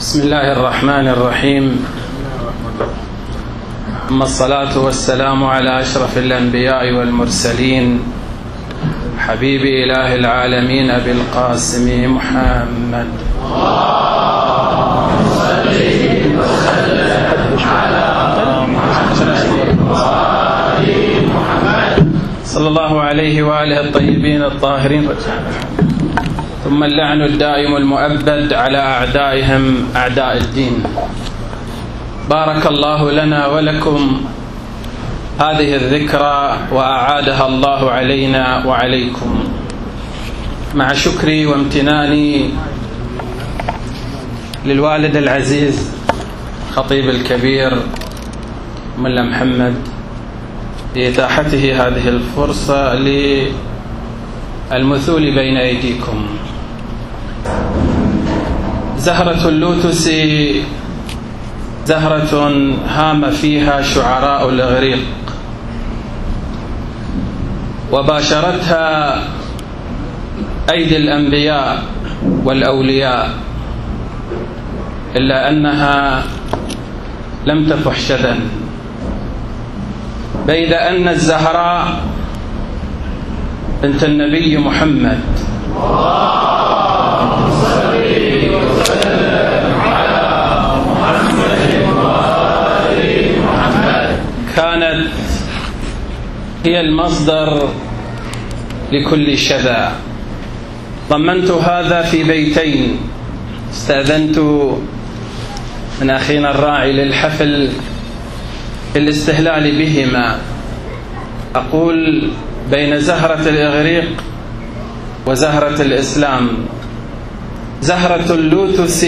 بسم الله الرحمن الرحيم. ثم الصلاة والسلام على أشرف الأنبياء والمرسلين حبيب إله العالمين أبي القاسم محمد. اللهم صل وسلم على محمد صلى الله عليه وآله الطيبين الطاهرين. ثم اللعن الدائم المؤبد على أعدائهم أعداء الدين. بارك الله لنا ولكم هذه الذكرى وأعادها الله علينا وعليكم، مع شكري وامتناني للوالد العزيز خطيب الكبير ملا محمد لإتاحته هذه الفرصة للمثول بين أيديكم. زهرة اللوتس زهرة هام فيها شعراء الإغريق، وباشرتها أيدي الأنبياء والأولياء، إلا أنها لم تفح شذا، بيد أن الزهراء بنت النبي محمد كانت هي المصدر لكل شذا. ضمنت هذا في بيتين استأذنت من أخينا الراعي للحفل بالاستهلال بهما. أقول بين زهرة الإغريق وزهرة الإسلام. زهرة اللوتس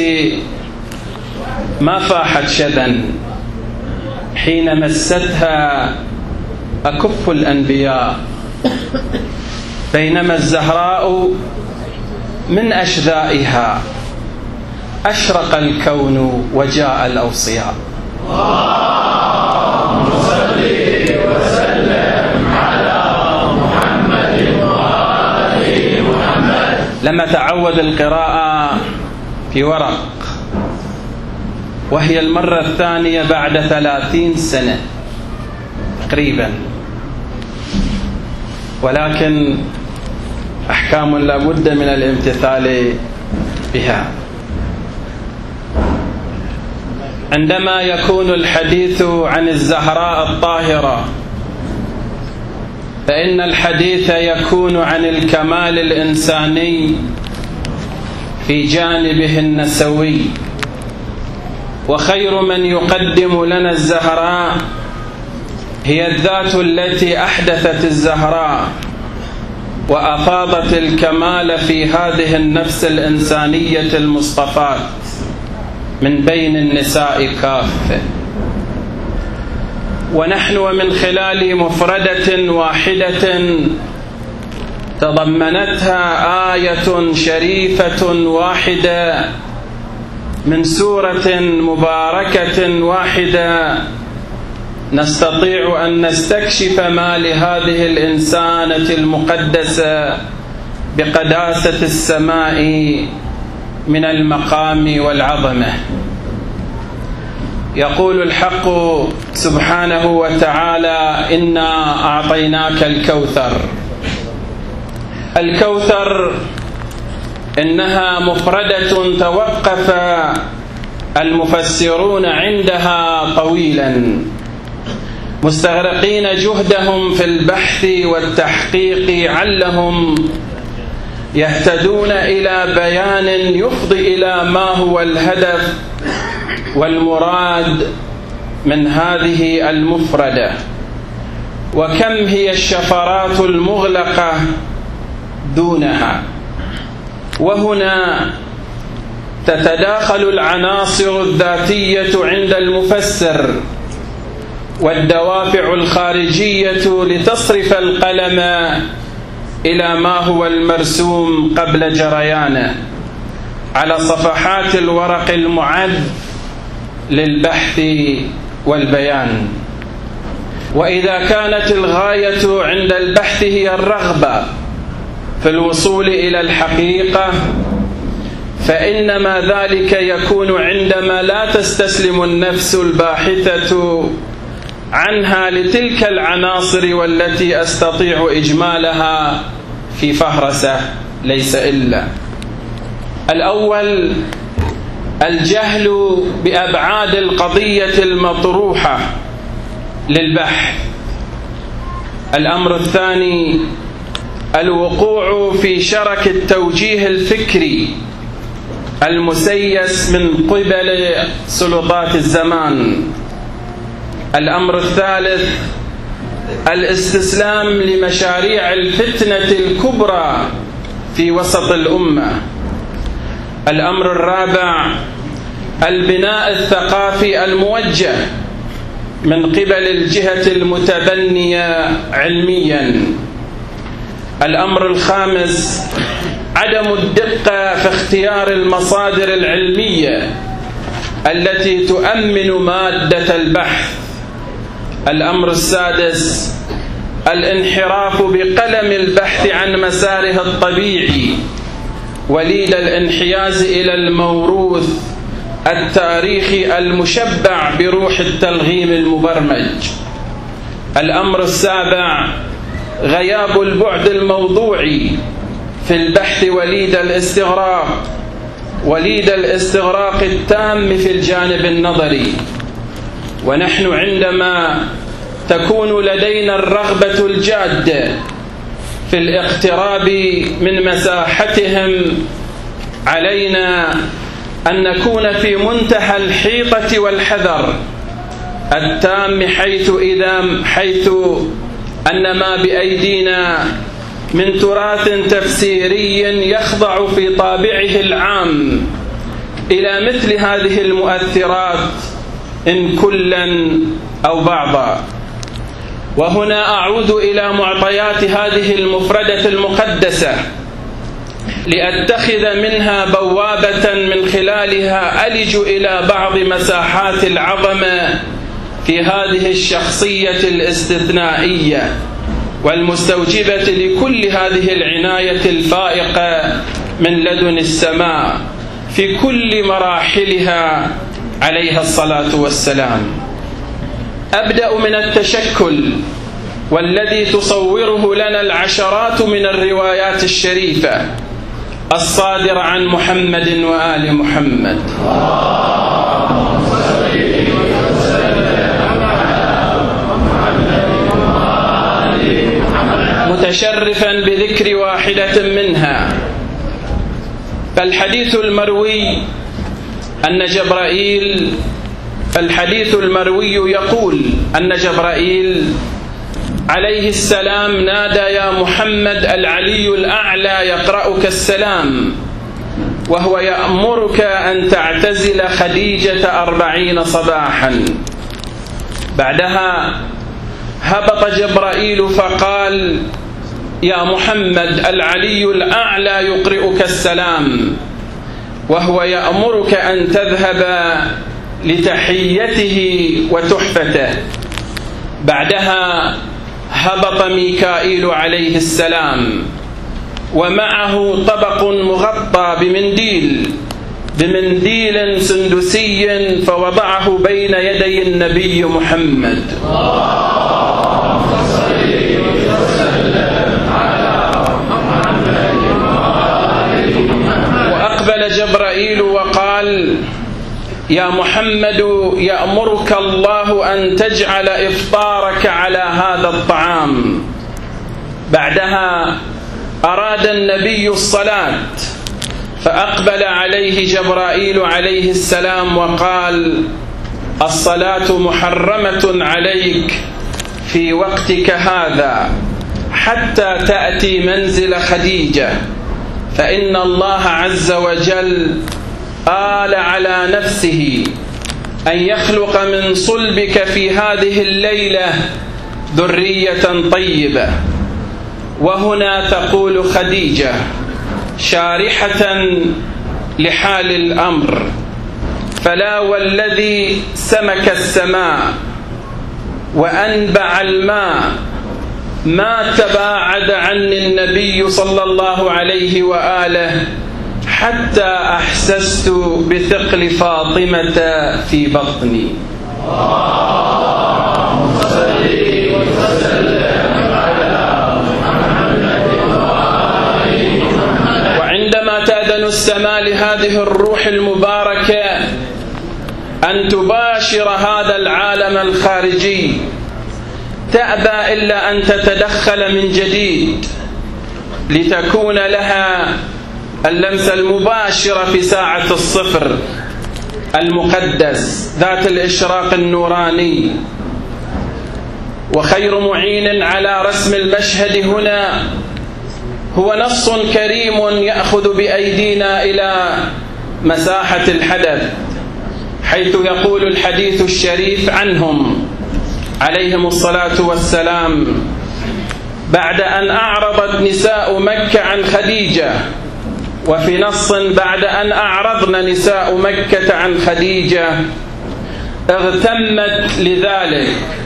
ما فاحت شذا حين مستها أكف الأنبياء، بينما الزهراء من أشذائها أشرق الكون وجاء الأوصياء. اللهم صل وسلم على محمد وآل محمد. لما تعود القراءة في ورق، وهي المرة الثانية بعد 30 سنة تقريبا، ولكن أحكام لا بد من الامتثال بها. عندما يكون الحديث عن الزهراء الطاهرة فإن الحديث يكون عن الكمال الإنساني في جانبه النسوي، وخير من يقدم لنا الزهراء هي الذات التي أحدثت الزهراء وأفاضت الكمال في هذه النفس الإنسانية المصطفاة من بين النساء كافة. ونحن ومن خلال مفردة واحدة تضمنتها آية شريفة واحدة من سورة مباركة واحدة نستطيع أن نستكشف ما لهذه الإنسانة المقدسة بقداسة السماء من المقام والعظمة. يقول الحق سبحانه وتعالى: إنا أعطيناك الكوثر. الكوثر إنها مفردة توقف المفسرون عندها طويلا، مستغرقين جهدهم في البحث والتحقيق علهم يهتدون إلى بيان يفضي إلى ما هو الهدف والمراد من هذه المفردة، وكم هي الشفرات المغلقة دونها. وهنا تتداخل العناصر الذاتية عند المفسر والدوافع الخارجية لتصرف القلم إلى ما هو المرسوم قبل جريانه على صفحات الورق المعد للبحث والبيان. وإذا كانت الغاية عند البحث هي الرغبة في الوصول إلى الحقيقة، فإنما ذلك يكون عندما لا تستسلم النفس الباحثة عنها لتلك العناصر والتي أستطيع إجمالها في فهرسة ليس إلا: الأول الجهل بأبعاد القضية المطروحة للبحث. الأمر الثاني الوقوع في شرك التوجيه الفكري المسيس من قبل سلطات الزمان. الأمر الثالث الاستسلام لمشاريع الفتنة الكبرى في وسط الأمة. الأمر الرابع البناء الثقافي الموجه من قبل الجهة المتبنية علميا. الأمر الخامس عدم الدقة في اختيار المصادر العلمية التي تؤمن مادة البحث. الأمر السادس الانحراف بقلم البحث عن مساره الطبيعي وليد الانحياز إلى الموروث التاريخي المشبع بروح التلغيم المبرمج. الأمر السابع غياب البعد الموضوعي في البحث وليد الاستغراق التام في الجانب النظري. ونحن عندما تكون لدينا الرغبة الجادة في الاقتراب من مساحتهم علينا أن نكون في منتهى الحيطة والحذر التام حيث أن ما بأيدينا من تراث تفسيري يخضع في طابعه العام إلى مثل هذه المؤثرات إن كلا أو بعضا. وهنا أعود إلى معطيات هذه المفردة المقدسة لأتخذ منها بوابة من خلالها ألج إلى بعض مساحات العظمة في هذه الشخصية الاستثنائية والمستوجبة لكل هذه العناية الفائقة من لدن السماء في كل مراحلها عليها الصلاة والسلام. أبدأ من التشكل والذي تصوره لنا العشرات من الروايات الشريفة الصادرة عن محمد وآل محمد. متشرفا بذكر واحدة منها. فالحديث المروي يقول أن جبرائيل عليه السلام نادى: يا محمد العلي الأعلى يقرأك السلام، وهو يأمرك أن تعتزل خديجة 40 صباحا. بعدها هبط جبرائيل فقال: يا محمد العلي الأعلى يقرئك السلام، وهو يأمرك أن تذهب لتحيته وتحفته. بعدها هبط ميكائيل عليه السلام ومعه طبق مغطى بمنديل سندسي فوضعه بين يدي النبي محمد. وأقبل جبرائيل وقال: يا محمد يأمرك الله أن تجعل إفطارك على هذا الطعام. بعدها أراد النبي الصلاة فأقبل عليه جبرائيل عليه السلام وقال: الصلاة محرمة عليك في وقتك هذا حتى تأتي منزل خديجة، فإن الله عز وجل قال على نفسه أن يخلق من صلبك في هذه الليلة ذرية طيبة. وهنا تقول خديجة شارحة لحال الأمر: فلا والذي سمك السماء وأنبع الماء ما تباعد عني النبي صلى الله عليه وآله حتى أحسست بثقل فاطمة في بطني. وعندما تأذن السماء لهذه الروح المباركة أن تباشر هذا العالم الخارجي، تأبى إلا أن تتدخل من جديد لتكون لها اللمسة المباشرة في ساعة الصفر المقدس ذات الإشراق النوراني. وخير معين على رسم المشهد هنا هو نص كريم يأخذ بأيدينا إلى مساحة الحدث، حيث يقول الحديث الشريف عنهم عليهم الصلاة والسلام: بعد أن أعرضت نساء مكة عن خديجة، وفي نص بعد أن أعرضن نساء مكة عن خديجة اغتمت لذلك،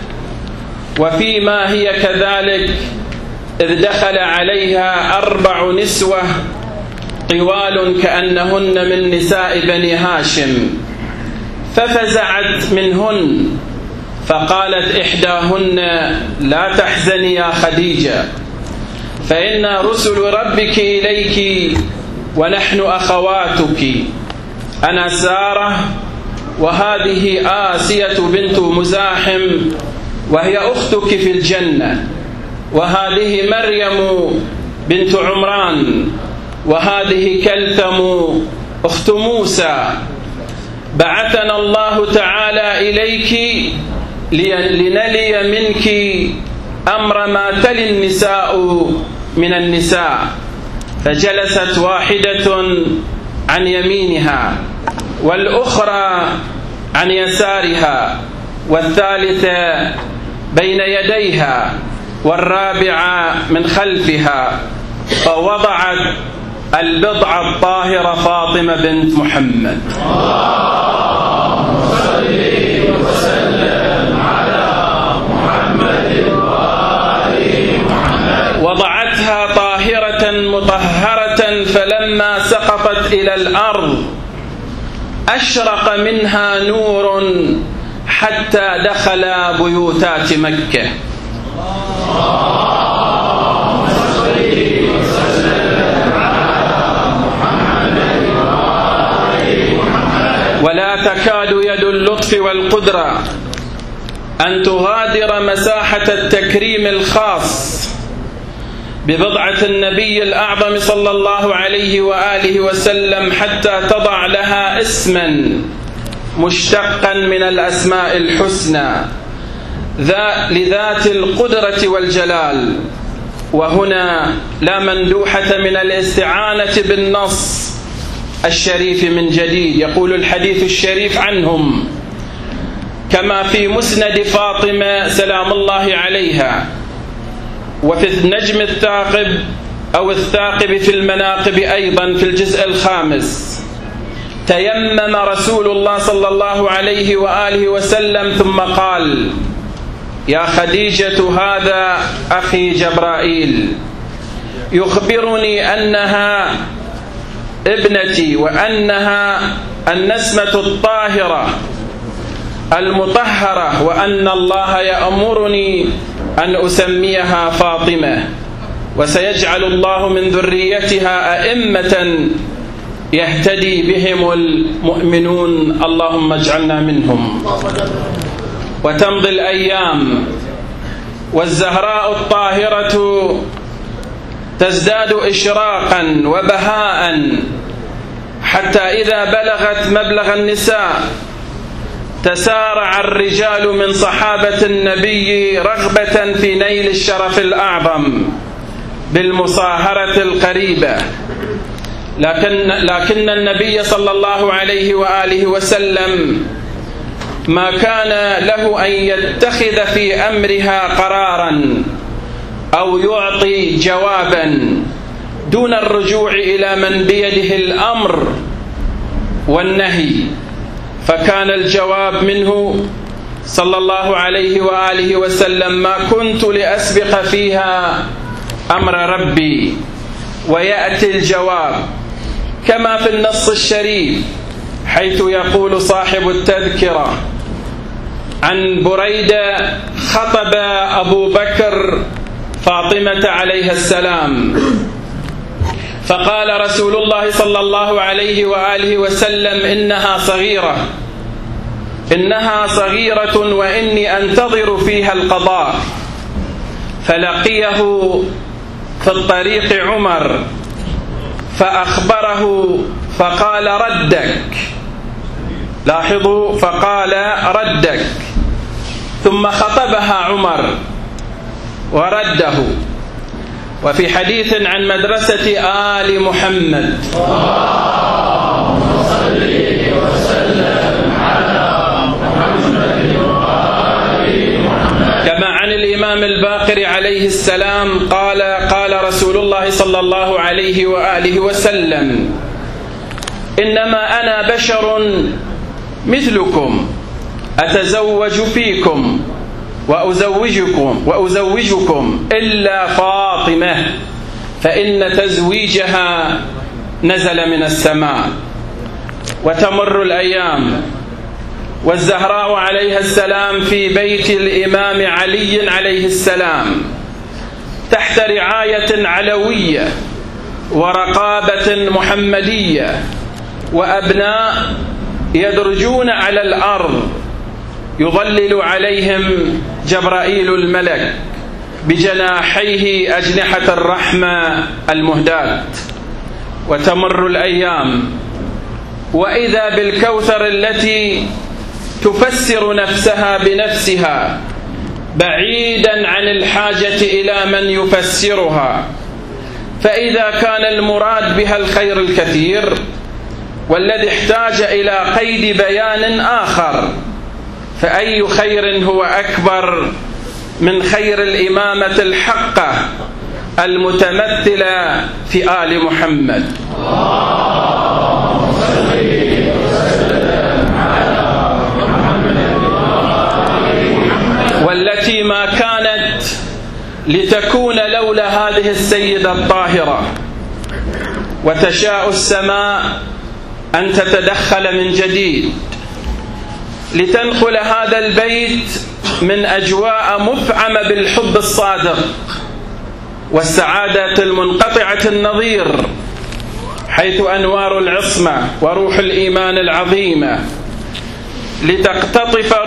وفيما هي كذلك إذ دخل عليها 4 نسوة طوال كأنهن من نساء بني هاشم، ففزعت منهن فقالت إحداهن: لا تحزني يا خديجة، فإن رسل ربك إليك ونحن أخواتك، أنا سارة وهذه آسية بنت مزاحم وهي أختك في الجنة، وهذه مريم بنت عمران، وهذه كلثم أخت موسى. بعثنا الله تعالى إليك لنلي منك أمر ما تلي النساء من النساء. فجلست واحدة عن يمينها، والأخرى عن يسارها، والثالثة بين يديها، والرابعة من خلفها، فوضعت البضعة الطاهرة فاطمة بنت محمد. وضعتها طاهرة مطهرة، فلما سقطت إلى الأرض أشرق منها نور حتى دخل بيوتات مكة. ولا تكاد يد اللطف والقدرة أن تغادر مساحة التكريم الخاص ببضعة النبي الأعظم صلى الله عليه وآله وسلم حتى تضع لها اسما مشتقا من الأسماء الحسنى لذات القدرة والجلال. وهنا لا مندوحة من الاستعانة بالنص الشريف من جديد. يقول الحديث الشريف عنهم كما في مسند فاطمة سلام الله عليها، وفي النجم الثاقب أو الثاقب في المناقب أيضا في الجزء 5: تيمم رسول الله صلى الله عليه وآله وسلم ثم قال: يا خديجة هذا أخي جبرائيل يخبرني أنها ابنتي، وأنها النسمة الطاهرة المطهرة، وأن الله يأمرني أن أسميها فاطمة، وسيجعل الله من ذريتها أئمة يهتدي بهم المؤمنون، اللهم اجعلنا منهم. وتمضي الأيام والزهراء الطاهرة تزداد إشراقا وبهاء، حتى إذا بلغت مبلغ النساء تسارع الرجال من صحابة النبي رغبة في نيل الشرف الأعظم بالمصاهرة القريبة، لكن النبي صلى الله عليه وآله وسلم ما كان له أن يتخذ في أمرها قرارا أو يعطي جوابا دون الرجوع إلى من بيده الأمر والنهي، فكان الجواب منه صلى الله عليه وآله وسلم: ما كنت لأسبق فيها أمر ربي. ويأتي الجواب كما في النص الشريف، حيث يقول صاحب التذكرة عن بريدة: خطب أبو بكر فاطمة عليها السلام، فقال رسول الله صلى الله عليه وآله وسلم: إنها صغيرة وإني أنتظر فيها القضاء. فلقيه في الطريق عمر فأخبره فقال: ردك. لاحظوا، فقال: ردك. ثم خطبها عمر ورده. وفي حديث عن مدرسة آل محمد: اللهم صل وسلم على محمد وآل محمد. كما عن الإمام الباقر عليه السلام قال: قال رسول الله صلى الله عليه وآله وسلم: إنما أنا بشر مثلكم أتزوج فيكم وأزوجكم إلا فاطمة، فإن تزويجها نزل من السماء. وتمر الأيام والزهراء عليها السلام في بيت الإمام علي عليه السلام تحت رعاية علوية ورقابة محمدية، وأبناء يدرجون على الأرض يظلل عليهم جبرائيل الملك بجناحيه أجنحة الرحمة المهداة. وتمر الأيام وإذا بالكوثر التي تفسر نفسها بنفسها بعيدا عن الحاجة إلى من يفسرها، فإذا كان المراد بها الخير الكثير والذي احتاج إلى قيد بيان آخر، فأي خير هو أكبر من خير الإمامة الحقة المتمثلة في آل محمد؟ اللهم صل وسلم على محمد والتي ما كانت لتكون لولا هذه السيدة الطاهرة. وتشاء السماء أن تتدخل من جديد لتنقل هذا البيت من أجواء مفعمة بالحب الصادق والسعادة المنقطعة النظير، حيث أنوار العصمة وروح الإيمان العظيمة لتختطف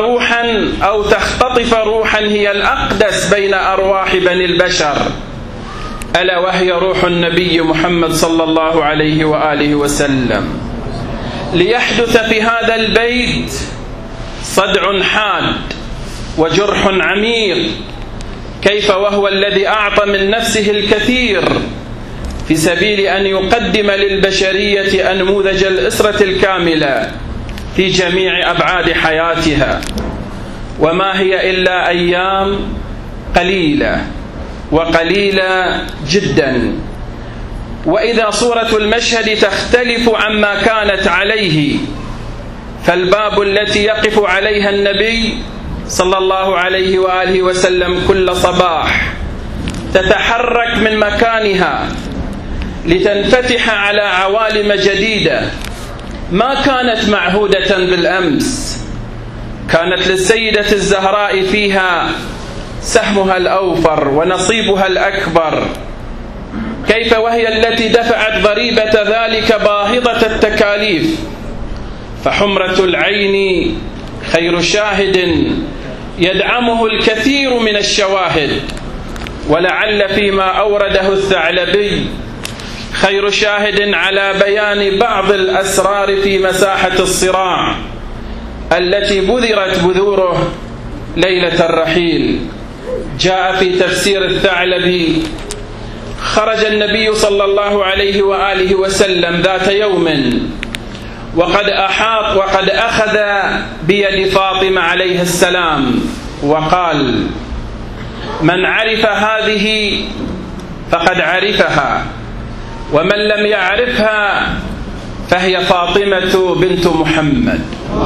روحا هي الأقدس بين أرواح بني البشر، ألا وهي روح النبي محمد صلى الله عليه وآله وسلم. ليحدث في هذا البيت صدع حاد وجرح عميق، كيف وهو الذي أعطى من نفسه الكثير في سبيل أن يقدم للبشرية أنموذج الأسرة الكاملة في جميع أبعاد حياتها، وما هي إلا أيام قليلة وقليلة جدا. وإذا صورة المشهد تختلف عما كانت عليه، فالباب التي يقف عليها النبي صلى الله عليه وآله وسلم كل صباح تتحرك من مكانها لتنفتح على عوالم جديدة ما كانت معهودة بالأمس. كانت للسيدة الزهراء فيها سهمها الأوفر ونصيبها الأكبر، كيف وهي التي دفعت ضريبة ذلك باهظة التكاليف. فحمرة العين خير شاهد يدعمه الكثير من الشواهد، ولعل فيما أورده الثعلبي خير شاهد على بيان بعض الأسرار في مساحة الصراع التي بذرت بذوره ليلة الرحيل. جاء في تفسير الثعلبي: خرج النبي صلى الله عليه وآله وسلم ذات يوم وقد أخذ بيد فاطمة عليه السلام وقال: من عرف هذه فقد عرفها، ومن لم يعرفها فهي فاطمة بنت محمد.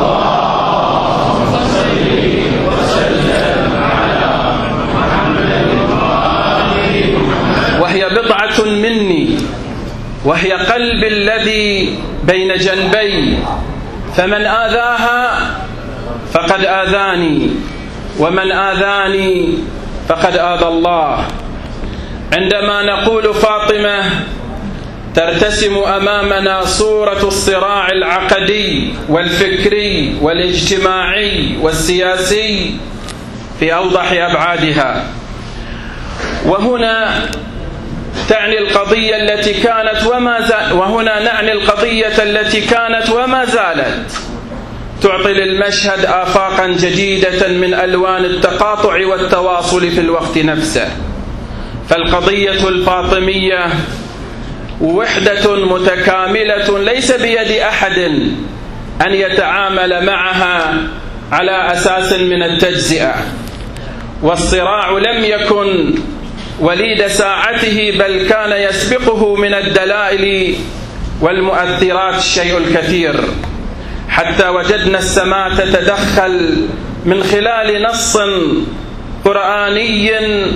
اللهم صل وسلم على محمد وهي بضعة مني وهي قلب الذي بين جنبي، فمن آذاها فقد آذاني، ومن آذاني فقد آذى الله. عندما نقول فاطمة ترتسم أمامنا صورة الصراع العقدي والفكري والاجتماعي والسياسي في أوضح أبعادها، وهنا تعني القضية التي كانت وما زالت تعطي للمشهد آفاقا جديدة من ألوان التقاطع والتواصل في الوقت نفسه. فالقضية الفاطمية وحدة متكاملة ليس بيد أحد أن يتعامل معها على أساس من التجزئة، والصراع لم يكن وليد ساعته، بل كان يسبقه من الدلائل والمؤثرات الشيء الكثير، حتى وجدنا السماء تتدخل من خلال نص قرآني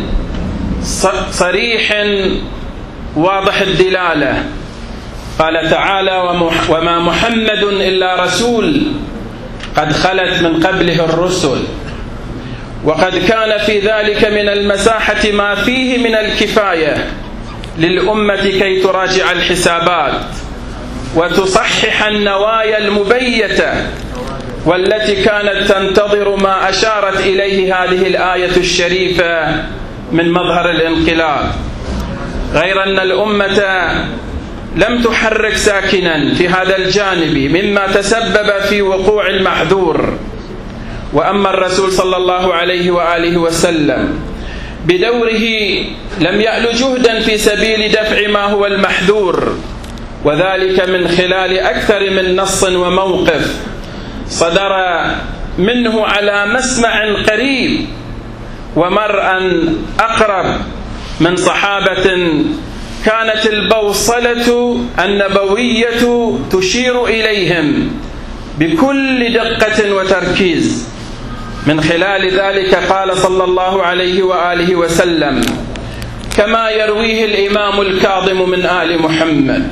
صريح واضح الدلالة. قال تعالى: وما محمد إلا رسول قد خلت من قبله الرسل. وقد كان في ذلك من المساحة ما فيه من الكفاية للأمة كي تراجع الحسابات وتصحح النوايا المبيتة والتي كانت تنتظر ما أشارت إليه هذه الآية الشريفة من مظهر الانقلاب، غير أن الأمة لم تحرك ساكنا في هذا الجانب مما تسبب في وقوع المحذور. وأما الرسول صلى الله عليه وآله وسلم بدوره لم يأل جهدا في سبيل دفع ما هو المحذور، وذلك من خلال أكثر من نص وموقف صدر منه على مسمع قريب ومرأى أقرب من صحابة كانت البوصلة النبوية تشير إليهم بكل دقة وتركيز. من خلال ذلك قال صلى الله عليه وآله وسلم كما يرويه الإمام الكاظم من آل محمد: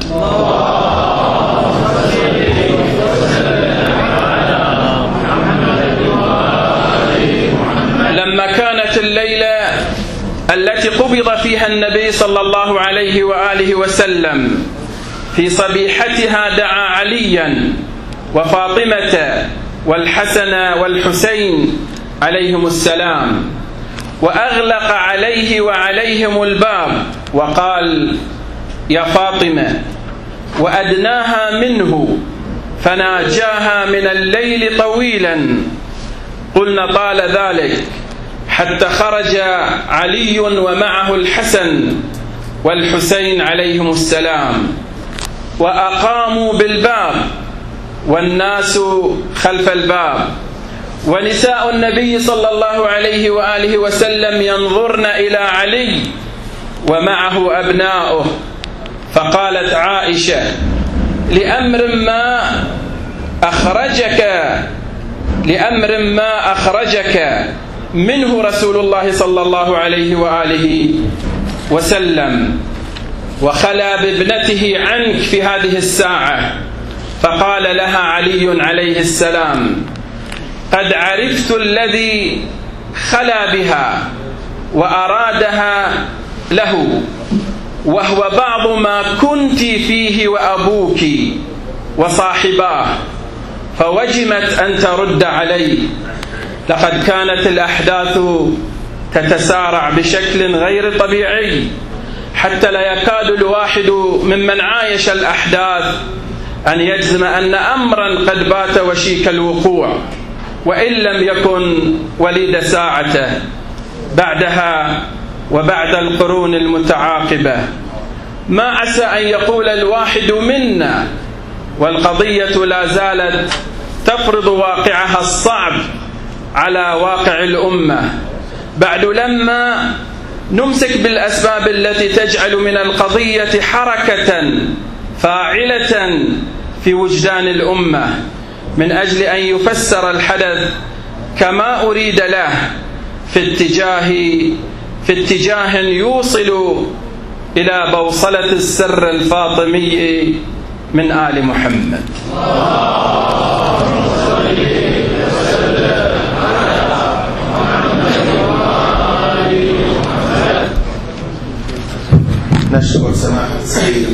لما كانت الليلة التي قبض فيها النبي صلى الله عليه وآله وسلم في صبيحتها دعا عليا وفاطمة والحسن والحسين عليهم السلام، وأغلق عليه وعليهم الباب وقال: يا فاطمة، وأدناها منه فناجاها من الليل طويلا. قلنا طال ذلك حتى خرج علي ومعه الحسن والحسين عليهم السلام، وأقاموا بالباب والناس خلف الباب، ونساء النبي صلى الله عليه وآله وسلم ينظرن إلى علي ومعه أبناؤه. فقالت عائشة: لأمر ما أخرجك منه رسول الله صلى الله عليه وآله وسلم، وخلى بابنته عنك في هذه الساعة. فقال لها علي عليه السلام: قد عرفت الذي خلى بها وأرادها له، وهو بعض ما كنت فيه وأبوك وصاحباه، فوجمت أن ترد عليه. لقد كانت الأحداث تتسارع بشكل غير طبيعي، حتى لا يكاد الواحد ممن عايش الأحداث أن يجزم أن أمرا قد بات وشيك الوقوع، وإن لم يكن وليد ساعته. بعدها وبعد القرون المتعاقبة ما عسى أن يقول الواحد منا والقضية لا زالت تفرض واقعها الصعب على واقع الأمة، بعد لما نمسك بالأسباب التي تجعل من القضية حركة فاعلة في وجدان الأمة من أجل أن يفسر الحدث كما أريد له في اتجاه يوصل إلى بوصلة السر الفاطمي من آل محمد. نشكر سماحة